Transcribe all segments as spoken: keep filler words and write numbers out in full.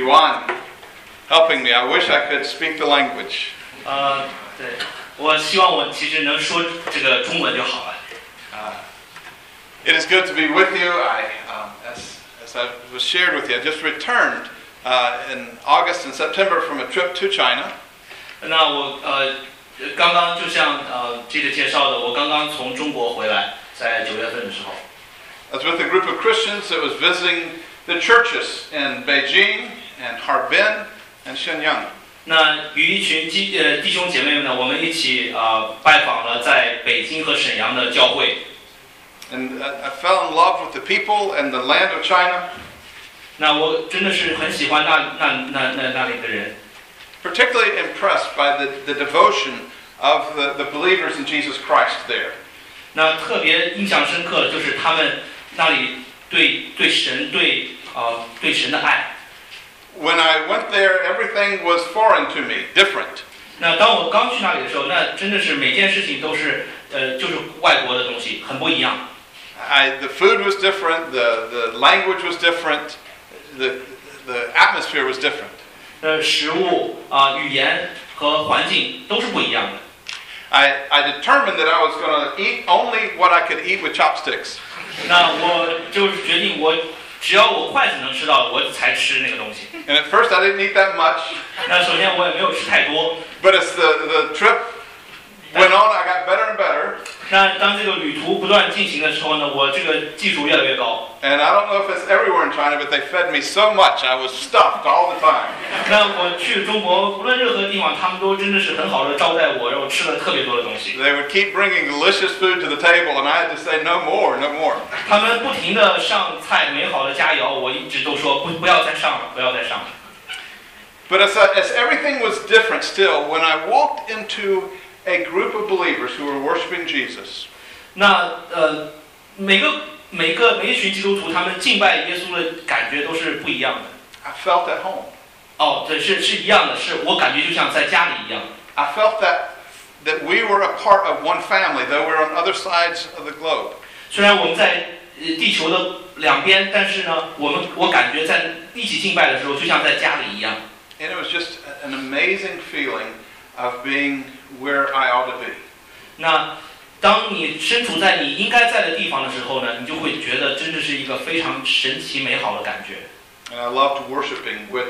Yuan helping me. I wish I could speak the language. 呃，对，我希望我其实能说这个中文就好了。 Uh, it is good to be with you. I, um, as, as I was shared with you, I just returned uh, in August and September from a trip to China. 那我呃刚刚就像呃记者介绍的，我刚刚从中国回来，在九月份的时候。 I was with a group of Christians that was visiting the churches in Beijing and Harbin and Shenyang. 那与一群弟呃弟兄姐妹们呢，我们一起呃拜访了在北京和沈阳的教会。 And I fell in love with the people and the land of China. 那我真的是很喜欢那那那那那里的人。 Particularly impressed by the, the devotion of the, the believers in Jesus Christ there. 那特别印象深刻的就是他们那里对对神对呃对神的爱。 When I went there, everything was foreign to me, different. 那当我刚去那里的时候，那真的是每件事情都是呃就是外国的东西，很不一样。 I, the food was different, the, the language was different, the, the atmosphere was different. 呃，食物啊、呃、语言和环境都是不一样的。 I, I determined that I was going to eat only what I could eat with chopsticks. 那我就是决定我。只要我筷子能吃到，我才吃那个东西。 And at first I didn't eat that much. 那首先我也没有吃太多。 But as the, the trip went on, I got better and better. 那当这个旅途不断进行的时候呢，我这个技术越来越高。 And I don't know if it's everywhere in China, but they fed me so much, I was stuffed all the time. 那我去中国，无论任何地方，他们都真的是很好的招待我，让我吃了特别多的东西。 They would keep bringing delicious food to the table, and I had to say no more, no more. 他们不停地上菜，美好的佳肴，我一直都说不不要再上了，不要再上了。 But as, I, as everything was different still, when I walked into a group of believers who were worshiping Jesus. 那呃，每个每个每一群基督徒，他们敬拜耶稣的感觉都是不一样的。 I felt at home. 哦，对，是是一样的，是我感觉就像在家里一样。 I felt that that we were a part of one family, though we're on other sides of the globe. 虽然我们在地球的两边，但是呢，我们我感觉在一起敬拜的时候，就像在家里一样。 And it was just an amazing feeling of being where I ought to be. 那当你身处在你应该在的地方的时候呢，你就会觉得真的是一个非常神奇美好的感觉。 And I loved worshiping with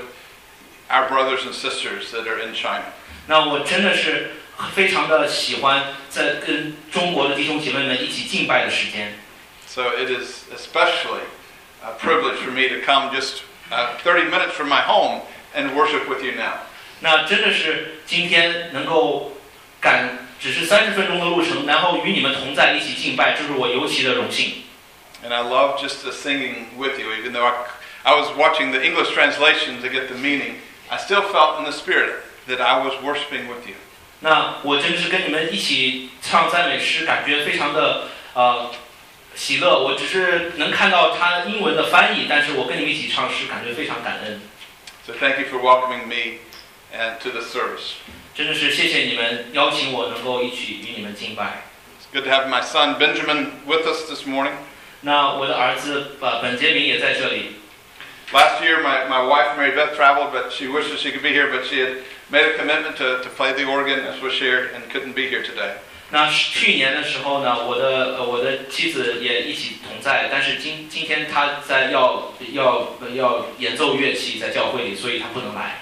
our brothers and sisters that are in China. 那我真的是非常的喜欢在跟中国的弟兄姐妹们一起敬拜的时间。 So it is especially a privilege for me to come just uh, thirty minutes from my home and worship with you now. 那真的是今天能够赶只是三十分钟的路程，然后与你们同在一起敬拜，这是我尤其的荣幸。 And I love just the singing with you, even though I, I was watching the English translation to get the meaning. I still felt in the spirit that I was worshiping with you. 那我真是跟你们一起唱赞美诗，感觉非常的呃喜乐。我只是能看到它英文的翻译，但是我跟你们一起唱诗，感觉非常感恩。 So thank you for welcoming me and to the service. 真的是谢谢你们邀请我能够一起与你们敬拜。 It's good to have my son Benjamin with us this morning. 那我的儿子呃本杰明也在这里。 Last year, my, my wife Mary Beth traveled, but she wishes she could be here, but she had made a commitment to, to play the organ, as was shared, and couldn't be here today. 那去年的时候呢，我的呃我的妻子也一起同在，但是今今天她在要要要演奏乐器在教会里，所以她不能来。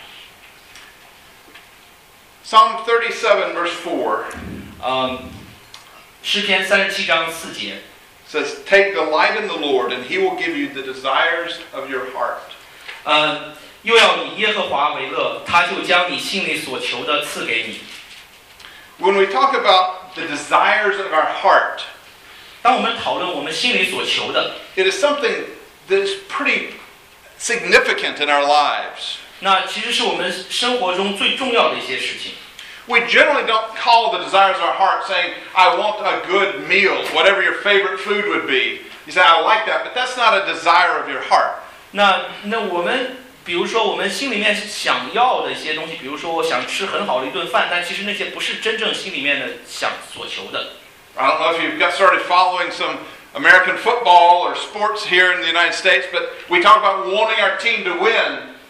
Psalm thirty-seven, verse four. 嗯，诗篇三十七章四节 says, "Take delight in the Lord, and He will give you the desires of your heart." 呃，又要以耶和华为乐，他就将你心里所求的赐给你。 When we talk about the desires of our heart, 当我们讨论我们心里所求的， it is something that is pretty significant in our lives. 那其实是我们生活中最重要的一些事情。 We generally don't call the desires of our heart saying, "I want a good meal," whatever your favorite food would be. You say, "I like that," but that's not a desire of your heart. 那那我们比如说我们心里面想要的一些东西，比如说我想吃很好的一顿饭，但其实那些不是真正心里面的想所求的。 I don't know if you've got started following some American football or sports here in the United States, but we talk about wanting our team to win.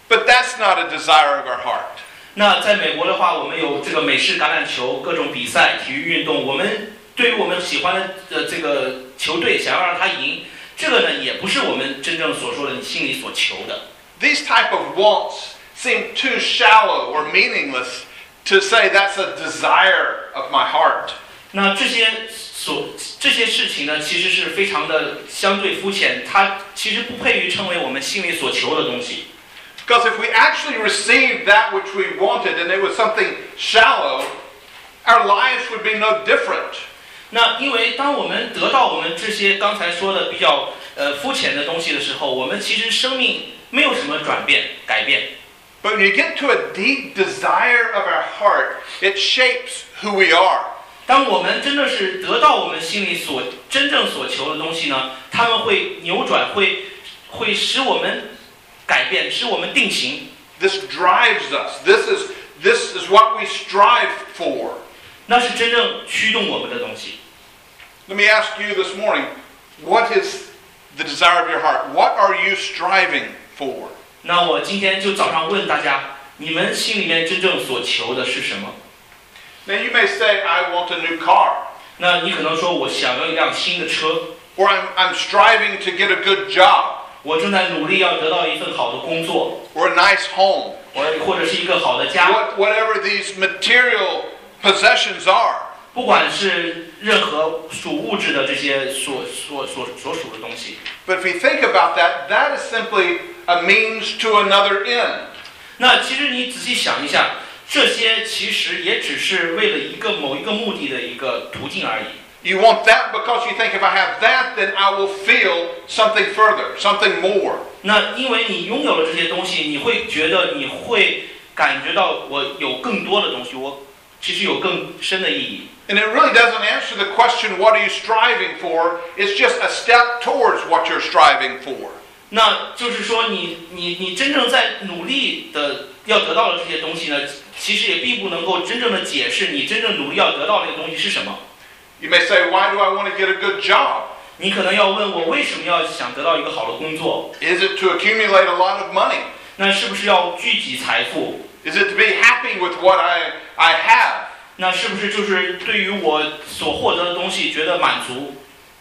But that's not a desire of our heart. 那在美国的话，我们有这个美式橄榄球各种比赛、体育运动，我们对于我们喜欢的呃这个球队，想要让他赢，这个呢也不是我们真正所说的你心里所求的。 These type of wants seem too shallow or meaningless to say that's a desire of my heart. 那这些所这些事情呢，其实是非常的相对肤浅，它其实不配于称为我们心里所求的东西。 Because if we actually received that which we wanted and it was something shallow, our lives would be no different. 那因为当我们得到我们这些刚才说的比较呃肤浅的东西的时候，我们其实生命没有什么转变改变。 But when you get to a deep desire of our heart, it shapes who we are. 当我们真的是得到我们心里所真正所求的东西呢，他们会扭转，会会使我们改变，使我们定型。 This drives us. This is this is what we strive for. 那是真正驱动我们的东西。 Let me ask you this morning, what is the desire of your heart? What are you striving for? 那我今天就早上问大家，你们心里面真正所求的是什么？ Now you may say, I want a new car. 那你可能说，我想要一辆新的车， Or I'm, I'm striving to get a good job. 我正在努力要得到一份好的工作， Or a nice home. 我或者是一个好的家， What, whatever these material possessions are. 不管是任何属物质的这些所所所所属的东西。 But if you think about that, that is simply a means to another end. 那其实你仔细想一下，这些其实也只是为了一个某一个目的的一个途径而已。 You want that because you think if I have that, then I will feel something further, something more. 那因为你拥有了这些东西，你会觉得你会感觉到我有更多的东西，我其实有更深的意义。 And it really doesn't answer the question, what are you striving for? It's just a step towards what you're striving for. 那就是说你，你你真正在努力的要得到的这些东西呢，其实也并不能够真正的解释你真正努力要得到的这个东西是什么。 You may say, why do I want to get a good job? 你可能要问我为什么要想得到一个好的工作？ Is it to accumulate a lot of money? 那是不是要聚集财富？ Is it to be happy with what I, I have? 那是不是就是对于我所获得的东西觉得满足？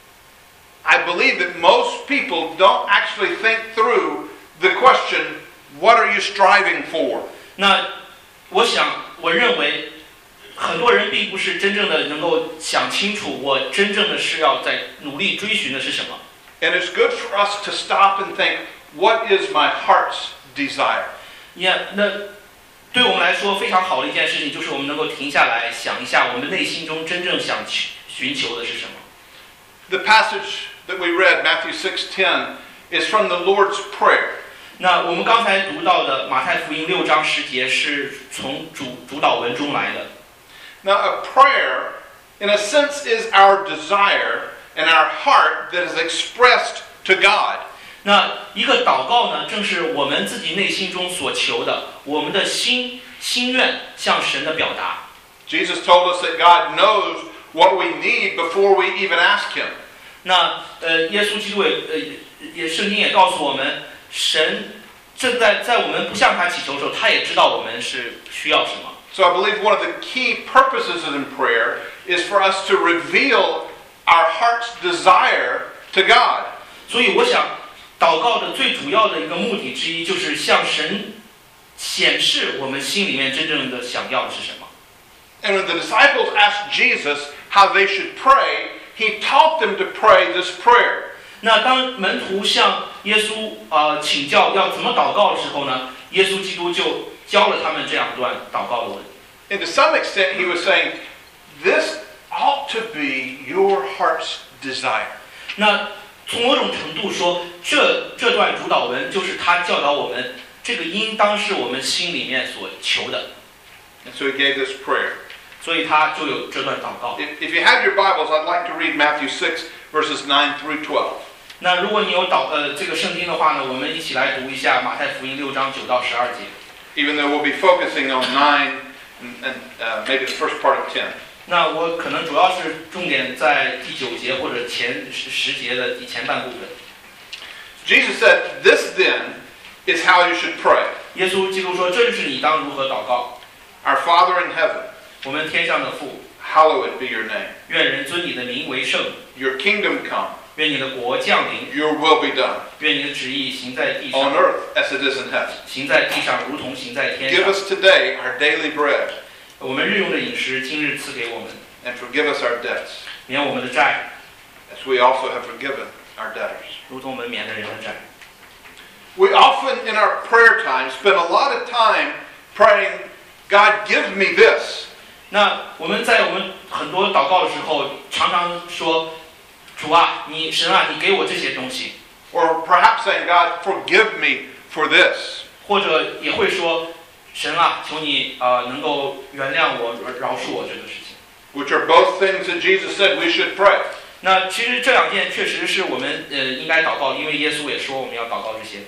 I believe that most people don't actually think through the question, what are you striving for? 那我想，我认为很多人并不是真正的能够想清楚，我真正的是要在努力追寻的是什么。 And it's good for us to stop and think, what is my heart's desire? 你看，那对我们来说非常好的一件事情，就是我们能够停下来想一下，我们内心中真正想寻求的是什么。 The passage that we read, Matthew six ten, is from the Lord's Prayer. 那我们刚才读到的马太福音六章十节是从主主导文中来的。 Now, a prayer, in a sense, is our desire and our heart that is expressed to God. 那一个祷告呢，正是我们自己内心中所求的，我们的心心愿向神的表达。 Jesus told us that God knows what we need before we even ask Him. 那呃，耶稣基督也呃也圣经也告诉我们，神正在在我们不向他祈求的时候，他也知道我们是需要什么。 So I believe one of the key purposes in prayer is for us to reveal our heart's desire to God. 所以我想，祷告的最主要的一个目的之一，就是向神显示我们心里面真正的想要的是什么。 And when the disciples asked Jesus how they should pray, He taught them to pray this prayer. 那当门徒向耶稣呃请教要怎么祷告的时候呢，耶稣基督就教了他们这样一段祷告的文。 And to some extent, He was saying, this ought to be your heart's desire. 那从某种程度说，这这段主导文就是他教导我们，这个应当是我们心里面所求的。 And so He gave this prayer. 所以他就有这段祷告。 If, if you have your Bibles, I'd like to read Matthew six, verses nine through twelve. 那如果你有祷呃这个圣经的话呢，我们一起来读一下马太福音六章九到十二节。 Even though we'll be focusing on nine and, and uh, maybe the first part of ten. 那我可能主要是重点在第九节或者前十十节的前半部分。 Jesus said, this then is how you should pray. 耶稣基督说：“这就是你当如何祷告。 Our Father in heaven, 我们天上的父， hallowed be your name. 愿人尊你的名为圣， Your kingdom come. 愿你的国降临， Your will be done 愿你的旨意行在地 on 上， earth as it is in heaven. 行在地上如同行在天 Give 上。 us today our daily bread 我们日用的饮食，今日赐给我们， and forgive us our debts 免我们的债， as we also have forgiven our debtors. 如同我们免了人的债。” We often in our prayer time spend a lot of time praying, God, give me this. 那我们在我们很多祷告的时候，常常说：“主啊，你神啊，你给我这些东西。” Or perhaps saying, God, forgive me for this. 或者也会说：“神啊，求你啊、呃、能够原谅我，饶恕我这个事情。” Which are both things that Jesus said we should pray. 那其实这两件确实是我们呃应该祷告，因为耶稣也说我们要祷告这些。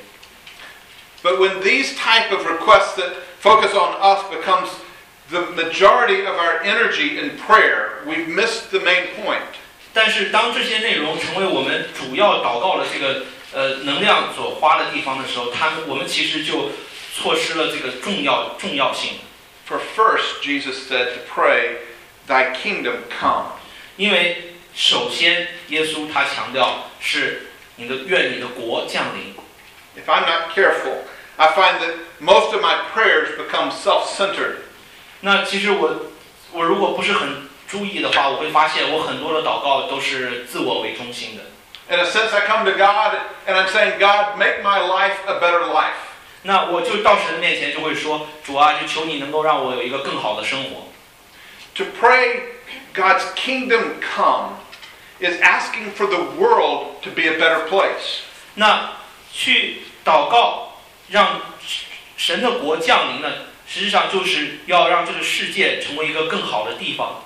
But when these type of requests that focus on us becomes the majority of our energy in prayer, we've missed the main point. 但是当这些内容成为我们主要祷告的这个呃能量所花的地方的时候，他们我们其实就错失了这个重要重要性。 For first, Jesus said to pray, Thy kingdom come. 因为首先耶稣他强调是你的愿你的国降临。 If I'm not careful, I find that most of my prayers become self-centered. 那其实我我如果不是很注意的话，我会发现我很多的祷告都是自我为中心的。 In a sense, I come to God and I'm saying, God, make my life a better life. 那我就到神的面前就会说，主啊，就求你能够让我有一个更好的生活。 To pray God's kingdom come is asking for the world to be a better place. 那去祷告，让神的国降临呢，实际上就是要让这个世界成为一个更好的地方。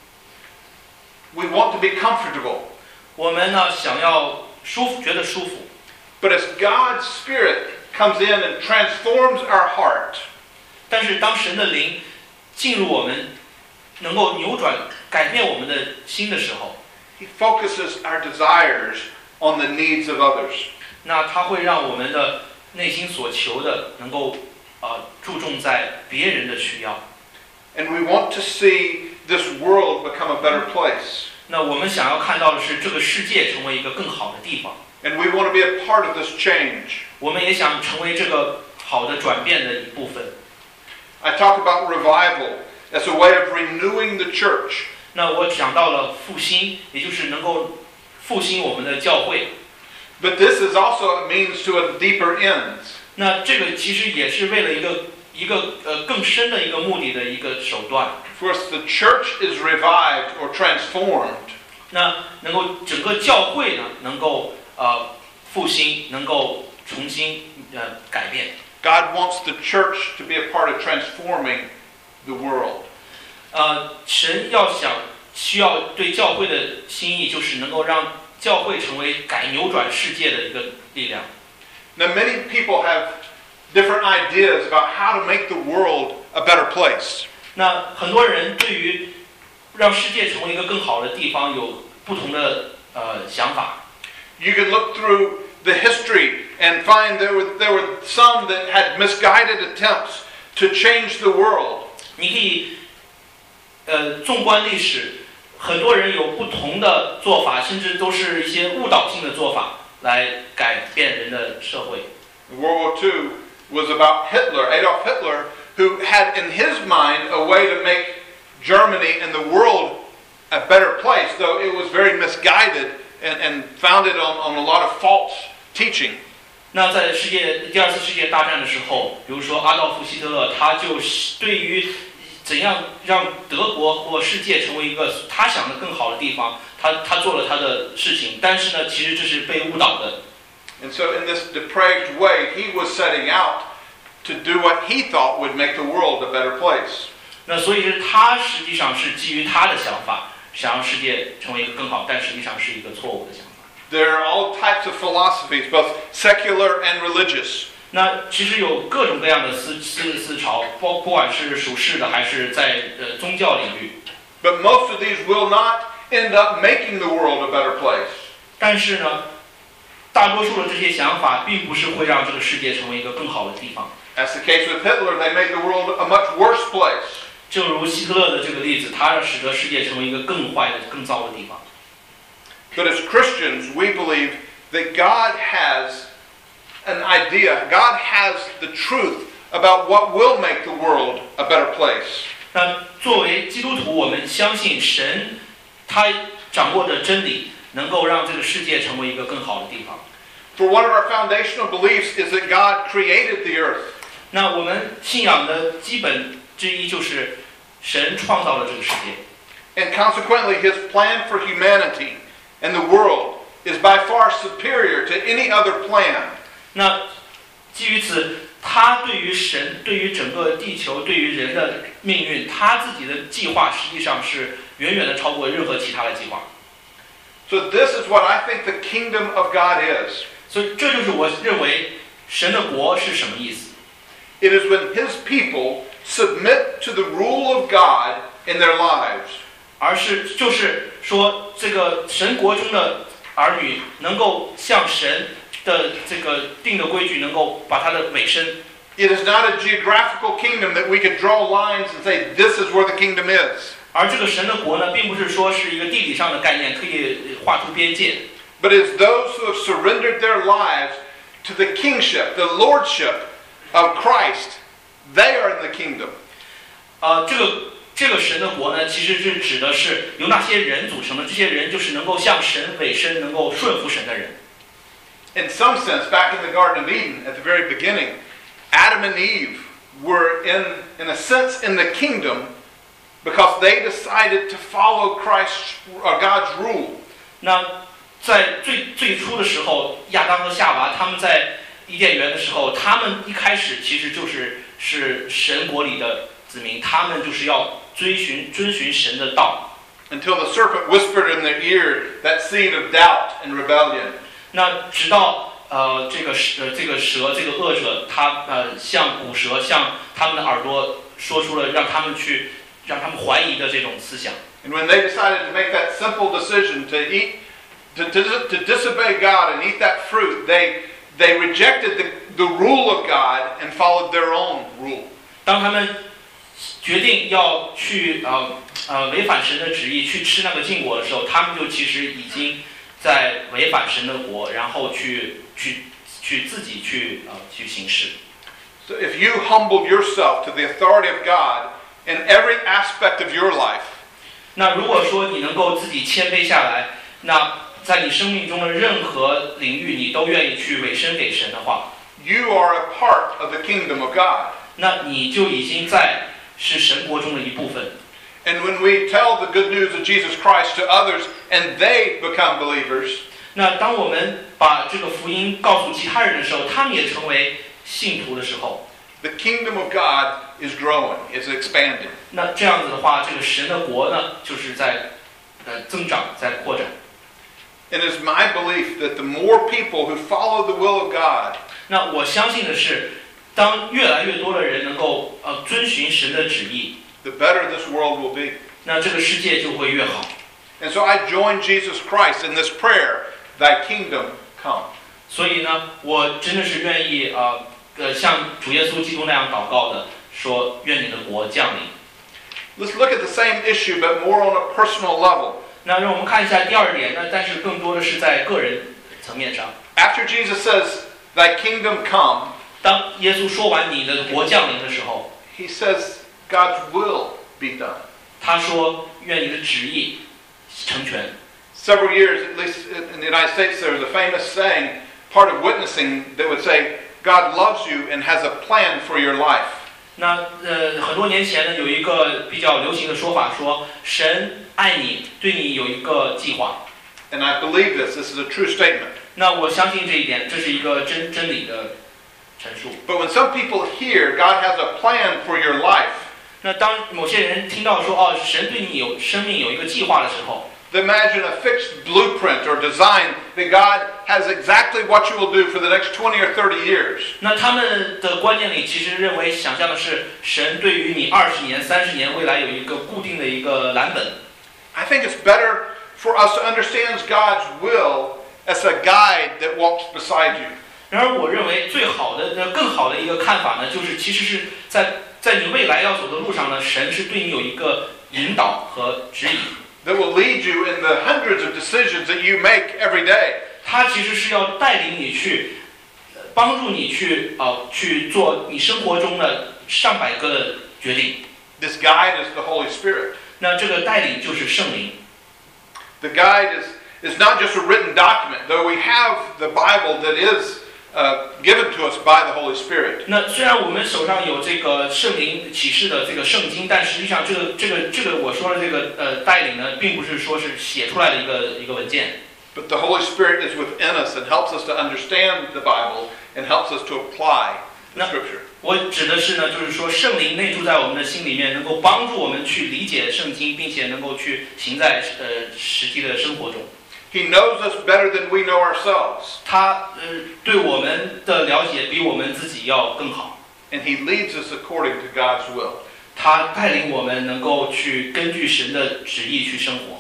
We want to be comfortable. 我们呢想要舒服，觉得舒服。 But as God's Spirit comes in and transforms our heart, 但是当神的灵进入我们，能够扭转、改变我们的心的时候， He focuses our desires on the needs of others. 那他会让我们的内心所求的能够呃注重在别人的需要。 And we want to see this world become a better place. 那我们想要看到的是这个世界成为一个更好的地方。 And we want to be a part of this change. 我们也想成为这个好的转变的一部分。 I talk about revival as a way of renewing the church. 那我讲到了复兴，也就是能够复兴我们的教会。 But this is also a means to a deeper end. 那这个其实也是为了一个一个呃更深的一个目的的一个手段。 First, the church is revived or transformed. 那能够整个教会呢，能够呃复兴，能够重新呃改变。 God wants the church to be a part of transforming the world. 呃，神要想需要对教会的心意，就是能够让教会成为改扭转世界的一个力量。 Now, many people have different ideas about how to make the world a better place. 那很多人对于让世界成为一个更好的地方有不同的呃想法。 You can look through the history and find there were there were some that had misguided attempts to change the world. 你可以呃纵观历史，很多人有不同的做法，甚至都是一些误导性的做法来改变人的社会。 World War Two was about Hitler, Adolf Hitler, who had in his mind a way to make Germany and the world a better place, though it was very misguided and, and founded on, on a lot of false teaching. 那在世界第二次世界大战的时候，比如说阿道夫·希特勒，他就对于怎样让德国或世界成为一个他想的更好的地方，他他做了他的事情，但是呢，其实这是被误导的。 And so in this depraved way, he was setting out to do what he thought would make the world a better place. 那所以是他实际上是基于他的想法，想让世界成为一个更好，但实际上是一个错误的想法。 There are all types of philosophies, both secular and religious. 那其实有各种各样的思思思潮，包不管是属世的还是在呃宗教领域。 But most of these will not end up making the world a better place. 但是呢，大多数的这些想法并不是会让这个世界成为一个更好的地方。 As the case with Hitler, they made the world a much worse place. 正如希特勒的这个例子，他使得世界成为一个更坏的、更糟的地方。 But as Christians, we believe that God has an idea. God has the truth about what will make the world a better place. 那作为基督徒，我们相信神，他掌握着真理，能够让这个世界成为一个更好的地方。 For one of our foundational beliefs is that God created the earth. 那我们信仰的基本之一就是神创造了这个世界。 And consequently, His plan for humanity and the world is by far superior to any other plan. 那基于此，他对于神、对于整个地球、对于人的命运，他自己的计划实际上是远远的超过任何其他的计划。 So this is what I think the kingdom of God is. 所以这就是我认为神的国是什么意思。 It is when His people submit to the rule of God in their lives. 而是就是说，这个神国中的儿女能够向神的这个定的规矩，能够把它的尾声。 It is not a geographical kingdom that we can draw lines and say this is where the kingdom is. 而这个神的国呢，并不是说是一个地理上的概念，可以画出边界。 But it's those who have surrendered their lives to the kingship, the lordship of Christ. They are in the kingdom. 呃，这个这个神的国呢，其实是指的是由那些人组成的，这些人就是能够向神委身、能够顺服神的人。 In some sense, back in the Garden of Eden, at the very beginning, Adam and Eve were in, in a sense, in the kingdom because they decided to follow Christ's, uh, God's rule. 那在最最初的时候，亚当和夏娃他们在伊甸园的时候，他们一开始其实就是是神国里的子民，他们就是要追寻遵循神的道。 Until the serpent whispered in their ear that seed of doubt and rebellion. 那直到呃这个蛇这个蛇这个恶者，他呃向古蛇向他们的耳朵说出了让他们去让他们怀疑的这种思想。 And when they decided to make that simple decision to eat, to, to, to disobey God and eat that fruit, they they rejected the, the rule of God and followed their own rule. 当他们决定要去呃呃违反神的旨意去吃那个禁果的时候，他们就其实已经在违反神的国，然后去去去自己去呃去行事。 So if you humble yourself to the authority of God in every aspect of your life, 那如果说你能够自己谦卑下来，那在你生命中的任何领域，你都愿意去委身给神的话， you are a part of the kingdom of God. 那你就已经在是神国中的一部分。 And when we tell the good news of Jesus Christ to others and they become believers, 那当我们把这个福音告诉其他人的时候，他们也成为信徒的时候， the kingdom of God is growing, is expanding. 那这样子的话，这个神的国呢，就是在呃增长，在扩展。 And it's my belief that the more people who follow the will of God, 那我相信的是，当越来越多的人能够呃遵循神的旨意， the better this world will be. 那这个世界就会越好。 And so I join Jesus Christ in this prayer, thy kingdom come. 所以呢，我真的是愿意呃呃像主耶稣基督那样祷告的，说愿你的国降临。 Let's look at the same issue, but more on a personal level. 那让我们看一下第二点，那但是更多的是在个人层面上。 After Jesus says, thy kingdom come, 当耶稣说完你的国降临的时候， he says, God's will be done. 他说愿你的旨意成全。 Several years, at least in the United States, there was a famous saying, part of witnessing, that would say, God loves you and has a plan for your life. 那呃很多年前呢，有一个比较流行的说法说，神爱你，对你有一个计划。 And I believe this. This is a true statement. 那我相信这一点，这是一个真真理的陈述。 But when some people hear God has a plan for your life, 那当某些人听到说哦，神对你有生命有一个计划的时候， they imagine a fixed blueprint or design that God has exactly what you will do for the next twenty or thirty years. 那他们的观念里其实认为想象的是神对于你二十年、三十年未来有一个固定的一个蓝本。 I think it's better for us to understand God's will as a guide that walks beside you. 然而，我认为最好的、呃更好的一个看法呢，就是其实是在在你未来要走的路上呢，神是对你有一个引导和指引。 That will lead you in the hundreds of decisions that you make every day. 它其实是要带领你去，帮助你去呃去做你生活中的上百个的决定。 This guide is the Holy Spirit. 那这个带领就是圣灵。 The guide is is not just a written document, though we have the Bible that is uh, given to us by the Holy Spirit. 那虽然我们手上有这个圣灵启示的这个圣经，但实际上这个这个这个我说的这个呃带领呢，并不是说是写出来的一个一个文件。 But the Holy Spirit is within us and helps us to understand the Bible and helps us to apply the Scripture. 我指的是呢，就是说圣灵内住在我们的心里面，能够帮助我们去理解圣经，并且能够去行在呃实际的生活中。 He knows us better than we know ourselves. 他呃对我们的了解比我们自己要更好。 And He leads us according to God's will. 他带领我们能够去根据神的旨意去生活。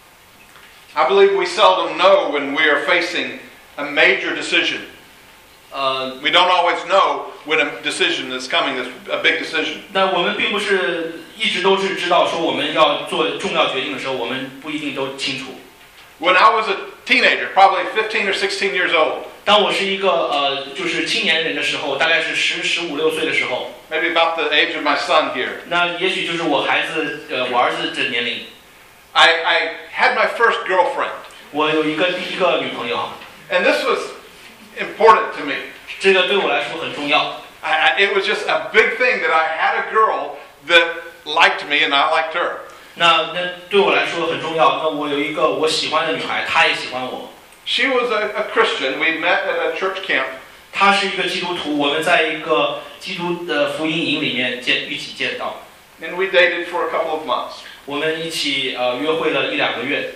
I believe we seldom know when we are facing a major decision. 呃， We don't always know when a decision is coming, a big decision. 那我们并不是一直都是知道说我们要做重要决定的时候，我们不一定都清楚。 When I was a teenager, probably fifteen or sixteen years old, 当我是一个呃就是青年人的时候，大概是十十五六岁的时候， maybe about the age of my son here, 那也许就是我孩子呃我儿子这年龄， I, I had my first girlfriend. 我有一个第一个女朋友， And this was important to me. 这个对我来说很重要。 I, I, it was just a big thing that I had a girl that liked me and I liked her. 那那对我来说很重要。那我有一个我喜欢的女孩，她也喜欢我。 She was a, a Christian. We met at a church camp. 她是一个基督徒，我们在一个基督的福音营里面见一起见到。 And we dated for a couple of months. 我们一起呃约会了一两个月。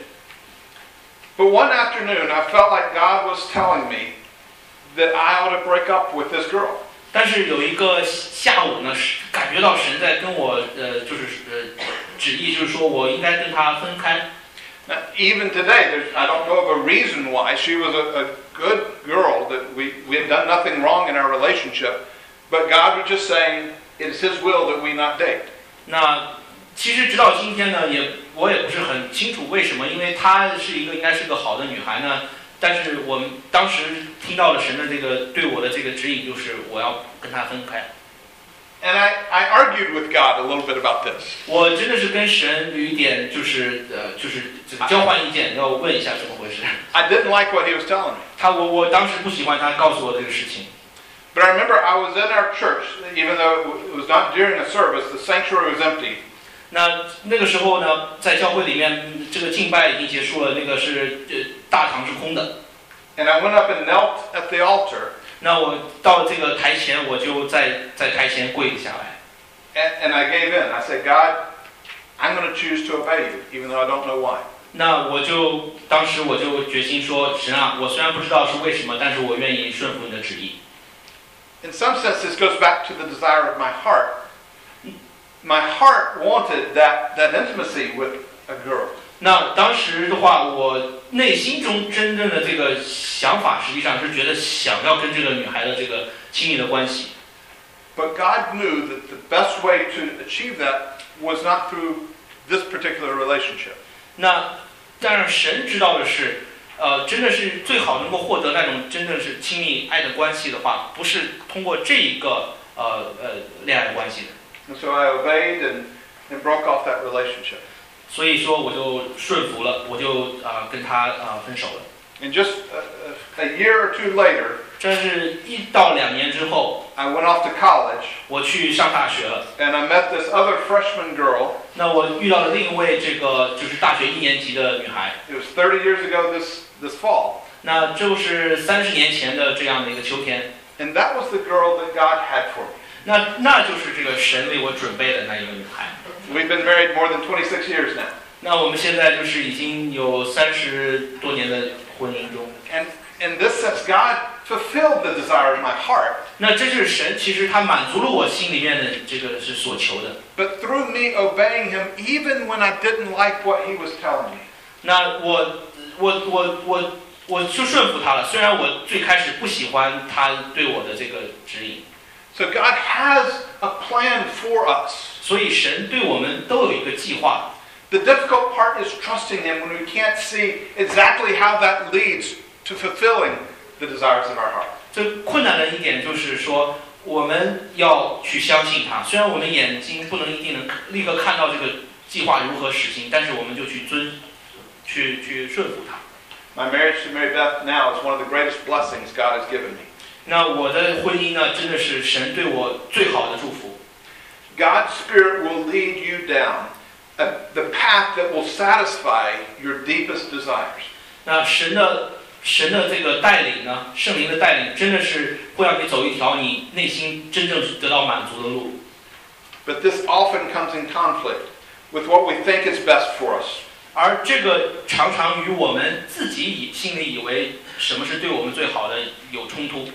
But one afternoon, I felt like God was telling me that I ought to break up with this girl. 但是有一个下午呢，是感觉到神在跟我呃就是呃旨意，就是说我应该跟她分开。 Now, even today, there's, I don't know of a reason why. She was a, a good girl, that we, we had done nothing wrong in our relationship. But God was just saying, it's His will that we not date. 那其实直到今天呢，也我也不是很清楚为什么，因为她是一个应该是个好的女孩呢。但是我们当时听到了神的这个对我的这个指引，就是我要跟她分开。 And I, I argued with God a little bit about this. 我真的是跟神有一点就是呃就是这个交换意见，要问一下怎么回事。 I didn't like what He was telling me. 他我我当时不喜欢他告诉我这个事情。 But I remember I was in our church, even though it was not during a service, the sanctuary was empty. 那那个时候呢，在教会里面，这个敬拜已经结束了，那个是呃大堂是空的。 And I went up and knelt at the altar. 那我到这个台前，我就在在台前跪了下来。 And, and I gave in. I said, God, I'm going to choose to obey you, even though I don't know why. 那我就当时我就决心说，神啊，我虽然不知道是为什么，但是我愿意顺服你的旨意。 In some sense, this goes back to the desire of my heart. My heart wanted that, that intimacy with a girl. 那当时的话，我内心中真正的这个想法，实际上是觉得想要跟这个女孩的这个亲密的关系。 But God knew that the best way to achieve that was not through this particular relationship. 那当然，神知道的是，呃，真的是最好能够获得那种真正是亲密爱的关系的话，不是通过这一个呃呃恋爱关系的。 And so I obeyed and, and broke off that relationship. 所以说，我就顺服了，我就啊、呃、跟他啊、呃、分手了。 And just a, a year or two later, 这是一到两年之后， I went off to college 我去上大学了。 and I met this other freshman girl. 那我遇到了另一位这个就是大学一年级的女孩。 It was thirty years ago this, this fall. 那就是三十年前的这样的一个秋天。 And that was the girl that God had for me. 那那就是这个神为我准备的那一个女孩。 We've been married more than twenty-six years now. 那我们现在就是已经有三十多年的婚姻中。 And in this sense, God fulfilled the desire of my heart. 那这就是神，其实他满足了我心里面的这个是所求的。 But through me obeying Him, even when I didn't like what He was telling me. 那我我我我我就顺服他了。虽然我最开始不喜欢他对我的这个指引。 So God has a plan for us. 所以神对我们都有一个计划。 The difficult part is trusting Him when we can't see exactly how that leads to fulfilling the desires of our heart. 最困难的一点就是说，我们要去相信他。虽然我们眼睛不能一定能立刻看到这个计划如何实行，但是我们就去遵，去去顺服他。 My marriage to Mary Beth now is one of the greatest blessings God has given me. 那我的婚姻呢，真的是神对我最好的祝福。 God's Spirit will lead you down a, the path that will satisfy your deepest desires. 那神的神的这个带领呢，圣灵的带领，真的是会让你走一条你内心真正得到满足的路。 But this often comes in conflict with what we think is best for us. 而这个常常与我们自己以心里以为什么是对我们最好的有冲突。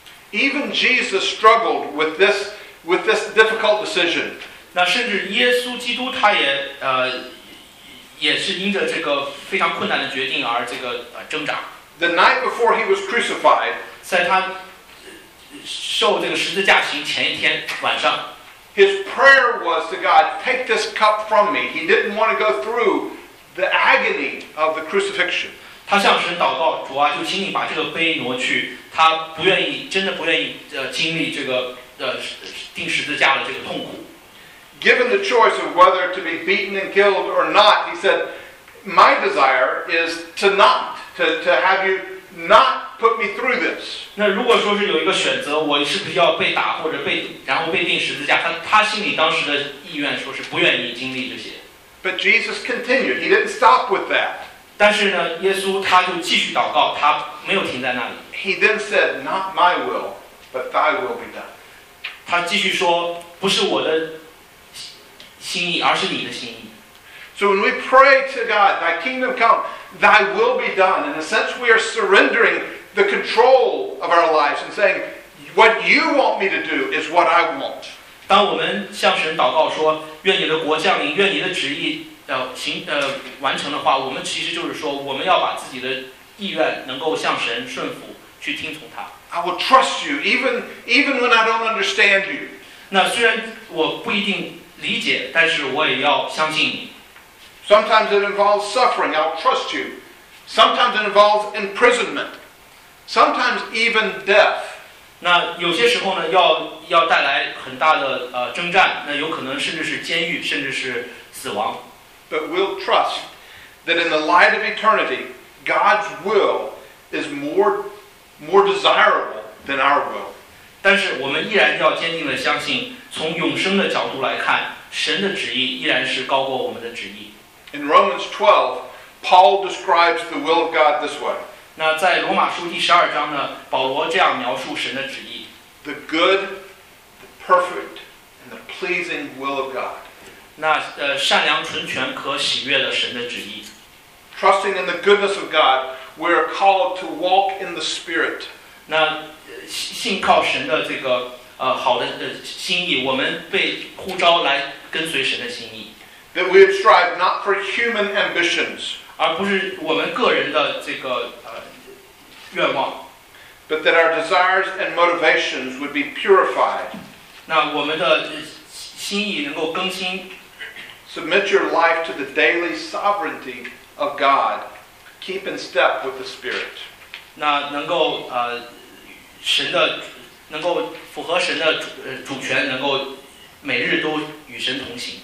Even Jesus struggled with this with this difficult decision. 那甚至耶稣基督他也呃也是因着这个非常困难的决定而这个呃挣扎。 The night before he was crucified, 在他受这个十字架刑前一天晚上 his prayer was to God, take this cup from me. He didn't want to go through the agony of the crucifixion. 他向神祷告，主啊，就请你把这个杯挪去。他不愿意，真的不愿意呃经历这个呃钉十字架的这个痛苦。 Given the choice of whether to be beaten and killed or not, he said, my desire is to not, to, to have you not put me through this. 那如果说是有一个选择，我是不是要被打或者被然后被钉十字架？他他心里当时的意愿说是不愿意经历这些。 But Jesus continued. He didn't stop with that. 但是呢，耶稣他就继续祷告，他没有停在那里。 He then said, not my will, but thy will be done. 他继续说，不是我的心意，而是你的心意。 So when we pray to God, thy kingdom come, thy will be done, in a sense we are surrendering the control of our lives and saying, what you want me to do is what I want. 当我们向神祷告说，愿你的国降临，愿你的旨意呃行呃完成的话，我们其实就是说，我们要把自己的意愿能够向神顺服，去听从他。 I will trust you even, even when I don't understand you. 那虽然我不一定理解，但是我也要相信你。 Sometimes it involves suffering. I'll trust you. Sometimes it involves imprisonment. Sometimes even death. 那有些时候呢，要要带来很大的呃征战，那有可能甚至是监狱，甚至是死亡。 But we'll trust that in the light of eternity, God's will is more, more desirable than our will. 但是我们依然要坚定地相信，从永生的角度来看，神的旨意依然是高过我们的旨意。 In Romans twelve, Paul describes the will of God this way. 那在罗马书第十二章呢，保罗这样描述神的旨意 The good, the perfect, and the pleasing will of God. 那呃善良、纯全、可喜悦的神的旨意。 Trusting in the goodness of God, we are called to walk in the Spirit. 那呃信靠神的这个呃好的呃心意，我们被呼召来跟随神的心意。 That we would strive not for human ambitions, 而不是我们个人的这个呃愿望， but that our desires and motivations would be purified. 那我们的心意能够更新。 Submit your life to the daily sovereignty of God. Keep in step with the Spirit. 那能够呃神的能够符合神的主呃主权，能够每日都与神同行。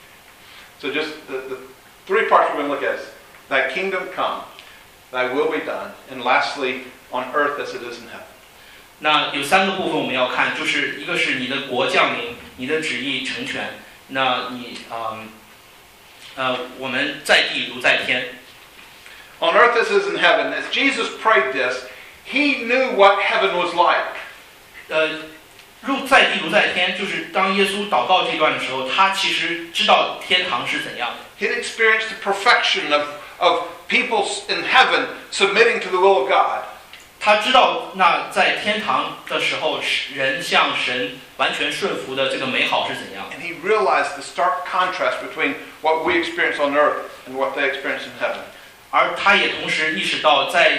So just the, the three parts we're going to look at is thy kingdom come, thy will be done, and lastly, on earth as it is in heaven. 那有三个部分我们要看，就是一个是你的国降临，你的旨意成全。那你嗯呃我们在地如在天。 On earth as it is in heaven, as Jesus prayed this, he knew what heaven was like. 呃，如在地如在天，就是当耶稣祷告这段的时候，他其实知道天堂是怎样的。 He'd experienced the perfection of, of people in heaven submitting to the will of God. 他知道那在天堂的时候，人向神完全顺服的这个美好是怎样。 And he realized the stark contrast between what we experience on earth and what they experience in heaven. 而他也同时意识到在，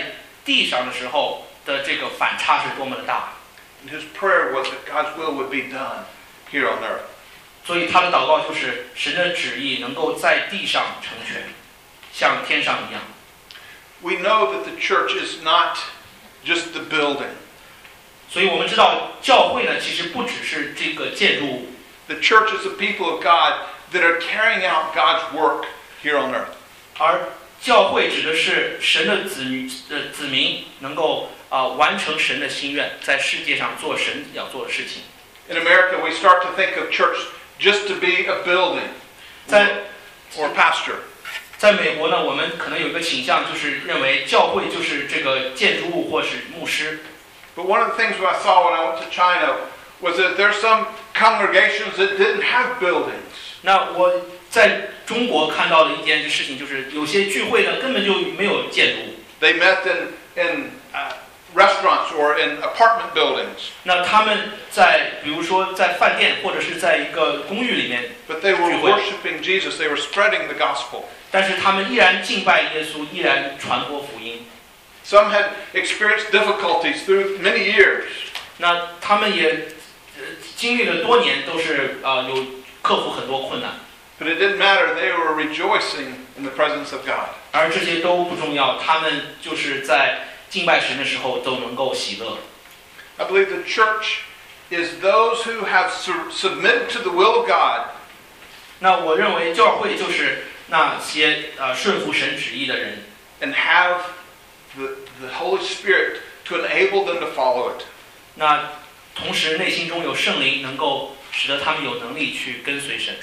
地上的时候的这个反差是多么的大。 And his prayer was that God's will would be done here on earth. 所以他的祷告就是神的旨意能够在地上成全，像天上一样。 We know that the church is not just the building. 所以我们知道教会呢，其实不只是这个建筑物。 The church is the people of God that are carrying out God's work here on earth. 而教会指的是神的子女的子民能够啊、呃、完成神的心愿，在世界上做神要做的事情。 In America, we start to think of church just to be a building 在 or pastor. 在美国呢，我们可能有一个倾向，就是认为教会就是这个建筑物或是牧师。 But one of the things I saw when I went to China was that there's some congregations that didn't have buildings. 那我在中国看到的一件事情，就是有些聚会呢根本就没有建筑物。 They met in in uh, restaurants or in apartment buildings. 那他们在比如说在饭店或者是在一个公寓里面 But they were 聚会， worshiping Jesus. They were spreading the gospel. 但是他们依然敬拜耶稣，依然传播福音。 Some had experienced difficulties through many years. 那他们也呃经历了多年，都是啊、呃、有克服很多困难。 But it didn't matter. They were rejoicing in the presence of God. 而这些都不重要，他们就是在敬拜神的时候都能够喜乐。 I believe the church is those who have su- submitted to the will of God. 那我认为教会就是那些呃顺服神旨意的人， And have the, the Holy Spirit to enable them to follow it. 那同时内心中有圣灵，能够使得他们有能力去跟随神。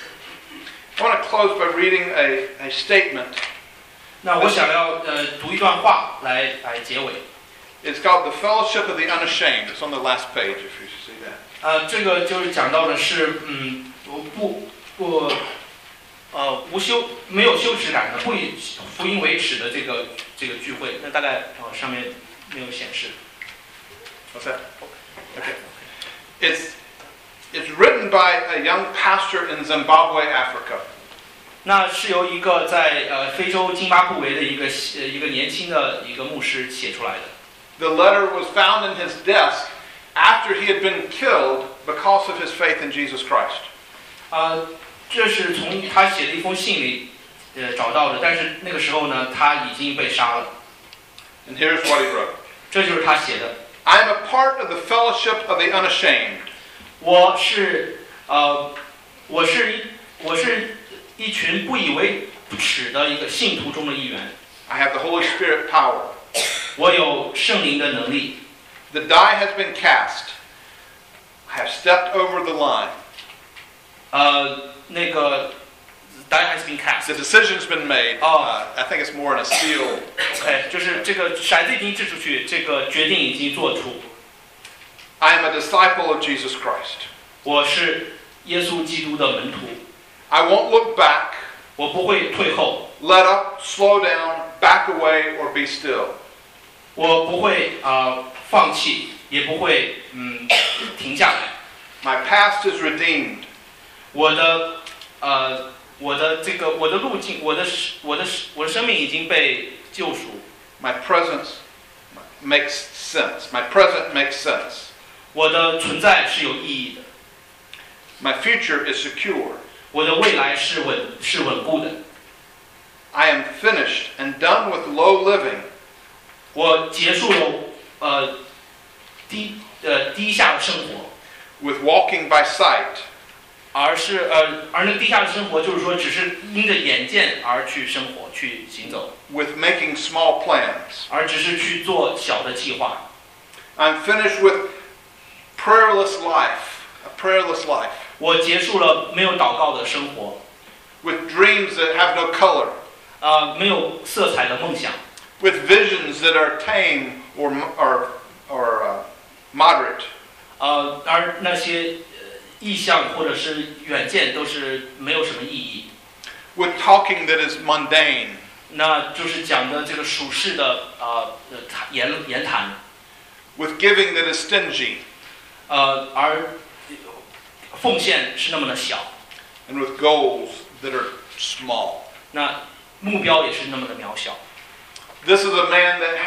I want to close by reading a, a statement. 那我想要呃读一段话来来结尾。 It's called The Fellowship of the Unashamed. It's on the last page, if you see that. 呃，这个就是讲到的是嗯不不呃无羞没有羞耻感的，不以福音为耻的这个这个聚会。那大概呃上面没有显示。 What's that? Okay. It's, it's written by a young pastor in Zimbabwe, Africa. 那是由一个在呃非洲津巴布韦的一个呃一个年轻的一个牧师写出来的。 The letter was found in his desk after he had been killed because of his faith in Jesus Christ. 呃，这是从他写的一封信里呃找到的，但是那个时候呢，他已经被杀了。 And here's what he wrote. 这就是他写的。 I am a part of the fellowship of the unashamed. 我是呃，我是一我是一群不以为耻的一个信徒中的一员。 I have the Holy Spirit power. 我有圣灵的能力。 The die has been cast. I have stepped over the line. 呃，那个 die has been cast. The decision's been made. Oh. Uh, I think it's more in a seal. OK， 就是这个骰子已经掷出去，这个决定已经做出。 I am a disciple of Jesus Christ. 我是耶稣基督的门徒， I won't look back, 我不会退后， let up, slow down, back away, or be still. 我不会啊、呃、放弃，也不会嗯停下来。 My past is redeemed. 我的呃我的这个我的路径，我的我的我的生命已经被救赎。 My presence makes sense. My present makes sense. 我的存在是有意义的， My future is secure. 我的未来是稳是稳固的。 I am finished and done with low living. 我结束了呃低呃低下的生活， With walking by sight. 而是呃而那低下的生活就是说只是因着眼见而去生活去行走， With making small plans. 而只是去做小的计划。 I'm finished with prayerless life. A prayerless life. 我结束了没有祷告的生活， With dreams that have no color. 呃没有色彩的梦想， With visions that are tame or, or, or uh, moderate. 呃而那些呃意象或者是远见都是没有什么意义。 With talking that is mundane. 那就是讲的这个属世的呃呃言言谈， With giving that is stingy. 呃而奉献是那么的小， And with goals that are small. 那目标也是那么的渺小。 This is a man that had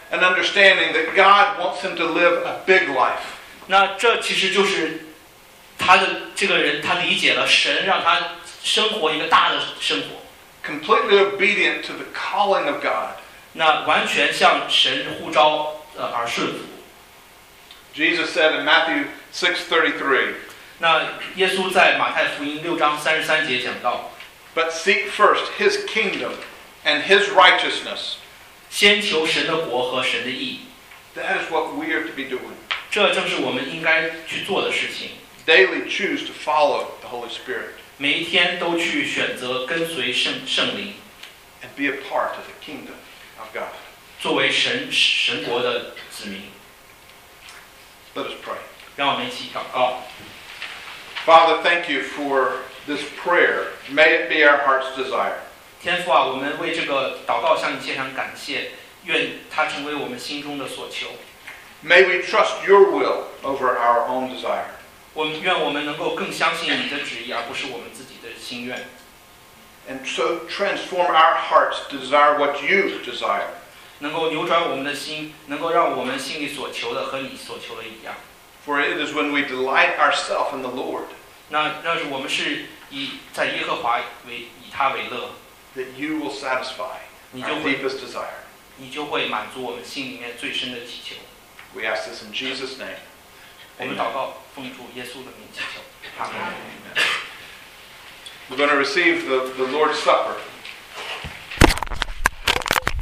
an understanding that God wants him to live a big life. 那这其实就是他的这个人，他理解了神让他生活一个大的生活， Completely obedient to the calling of God. 那完全向神呼召呃而顺服。 Jesus said in Matthew six thirty-three, 那耶稣在马太福音六章三十三节讲到， but seek first his kingdom and his righteousness. 先求神的国和神的义， That is what we are to be doing. 这正是我们应该去做的事情。 Daily choose to follow the Holy Spirit 每一天都去选择跟随圣圣灵， and be a part of the kingdom of God. 作为神神国的子民。 Let us pray. 让我们一起祷告。 Father, thank you for this prayer. May it be our heart's desire. 天父啊，我们为这个祷告向你献上感谢，愿它成为我们心中的所求。 May we trust your will over our own desire. 我们愿我们能够更相信你的旨意，而不是我们自己的心愿。 And so transform our hearts to desire what you desire. 能够扭转我们的心，能够让我们心里所求的和你所求的一样。 For it is when we delight ourselves in the Lord 那那是我们是以在耶和华为以他为乐， that you will satisfy 你 our 就会 deepest desire. 你就会满足我们心里面最深的祈求。 We ask this in Jesus' name. 我们祷告，奉主耶稣的名祈求，阿门。 We're going to receive the, the Lord's Supper.